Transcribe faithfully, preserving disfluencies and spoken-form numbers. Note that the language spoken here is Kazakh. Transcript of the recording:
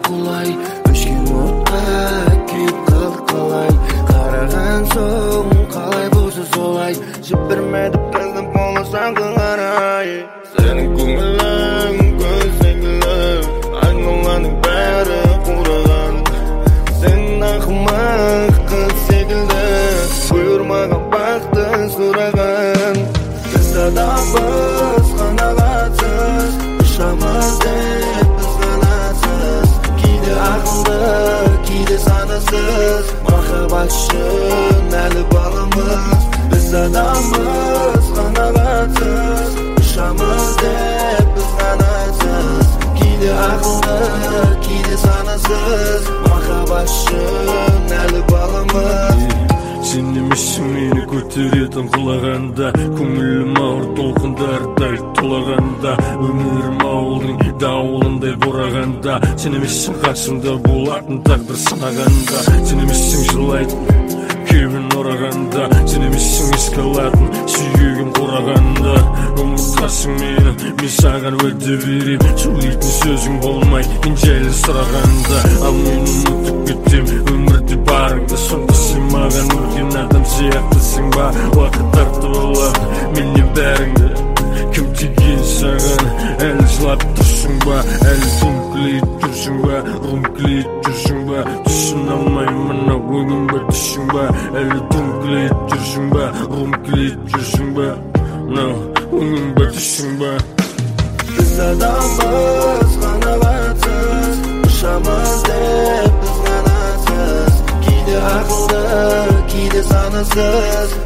qulay Өшкен отқа күйіп қалдық қалай Қараған соң қалай болса солай Жібермедіп келдім боласаңға қарай Сенің көңілің көз секілді Айналаның бәрі қураған Сен ақымақ қыз секілді Бұйырмаған бақты сұраған Біз адамбыз қанағатсыз Ұшамыз деп біз қанатсыз Кейде ақылды, кейде санасыз Махаббат үшін әлі баламыз Біз адамбыз қанағатсыз Ұшамыз деп біз қанатсыз Кейде ақылды, кейде санасыз Махаббат үшін әлі баламыз Сен емессің мені көтеретін құлағанда Көңілім ауыр толқындардай тулағанда Өмірім ауылдың дауылындай борағанда Сен емессің қасымда болатын тағдыр сынағанда Сен емессің жылайтын күйбін орағанда Сен емессің еске алатын сүйегім қурағанда Ұмытқасың мені, мен саған уәде берем Сөйлейтін сөзің болмай, мен жайлы сұрағанда Ал мен ұмытып кетем, өмірде барыңды Сонда сен маған өрген адам сияқтысың ба Уақыт тартып алады менен бәріңді Кім тиген саған, әлі жылап тұрсың ба Әлі түнкілейіп тұрсың ба, рұмкілейіп тұрсың ба Түсін алмаймын мына ойыңба түсің ба Әлі түнкілейіп тұрсың ба, рұмкілейіп тұрсың ба Мына ойыңба түсің ба Біз адамбыз қанағатсыз Ұшамыз деп біз қанатсыз Кейде ақылды, кейде санасыз